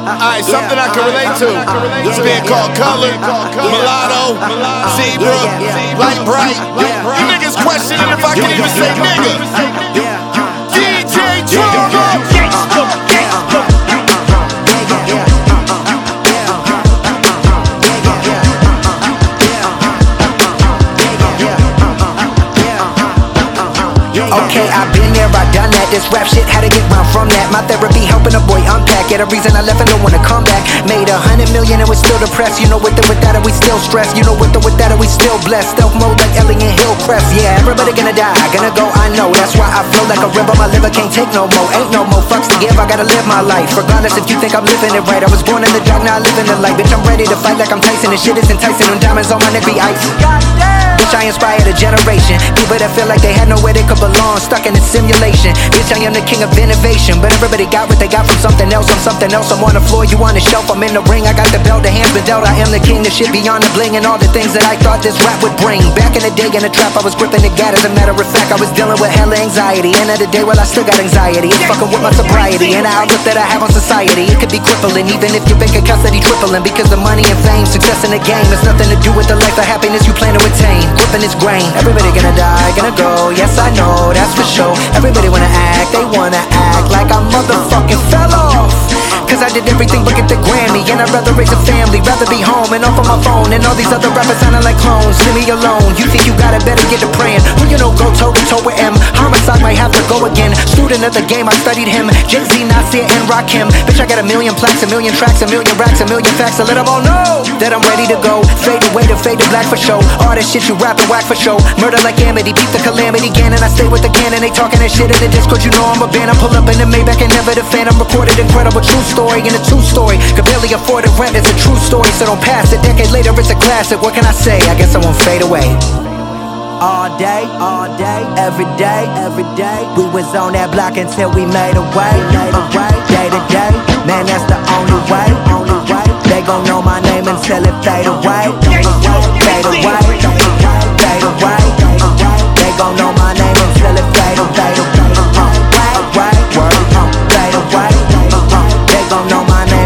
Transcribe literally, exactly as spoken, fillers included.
Alright, something I can relate to. It's being called color, mulatto, zebra, light bright. You niggas questioning if I can even say nigga. D J Drama, gangsta, gangsta. Okay, I've been there, I done that. This rap shit had to get round from that. My therapy helping a boy unpack. Yeah, the reason I left and don't wanna come back. Made a hundred million and we're still depressed. You know, with it, with that, and we still stressed. You know, with it, with that, and we still blessed. Stealth mode like Ellie and Hillcrest. Yeah, everybody gonna die, gonna go, I know. That's why I flow like a river. My liver can't take no more. Ain't no more fucks to give. I gotta live my life. Regardless if you think I'm living it right. I was born in the dark, now I live in the light. Bitch, I'm ready to fight like I'm Tyson. This shit is enticing. Them diamonds on my neck be ice. Bitch, I inspired a generation. People that feel like they had nowhere they could belong. Stuck in a simulation. Bitch, I am the king of innovation. But everybody got what they got from something else. I'm something else. I'm on the floor, you on the shelf. I'm in the ring, I got the belt, the hands been dealt. I am the king, the shit beyond the bling. And all the things that I thought this rap would bring. Back in the day in the trap, I was gripping the gat. As a matter of fact, I was dealing with hella anxiety. End of the day, well, I still got anxiety. It's fucking with my sobriety. And the outlook that I have on society, it could be crippling. Even if your bank account steady tripling. Because the money and fame, success in the game has nothing to do with the life of happiness you plan to attain. Gripping this grain. Everybody gonna die, gonna go. Yes, I know, that's for sure. Everybody wanna act, they wanna act like I motherfucking fell off. Cause I did everything but get the Grammy. And I'd rather raise a family, rather be home and off on my phone. And all these other rappers sounding like clones. Leave me alone, you think you got it, better get to praying. Well, you know, go toe to toe with M. Homicide might have to go again. Student of the game, I studied him. Jay-Z, Nasir, and Rakim. Bitch, I got a million plaques, a million tracks, a million racks, a million facts to let them all know that I'm ready to go. Fade away to fade to black for show. All that shit you rapping whack for show. Murder like Amity, beat the calamity gang. And I stay with the cannon, they talking that shit in the Discord. You know I'm a band, I pull up in the Maybach and never the Phantom. Recorded incredible true story in a two story. Could barely afford the rent, it's a true story. So don't pass it, decade later it's a classic. What can I say? I guess I won't fade away. All day, all day, every day, every day. We was on that block until we made a way, made a way. Day to day, man, that's the only way, only way. They gon' know my name until it fade away, fade away, fade away, fade away. They gon' know my name until it fade away, fade away, fade away. They gon' know my name.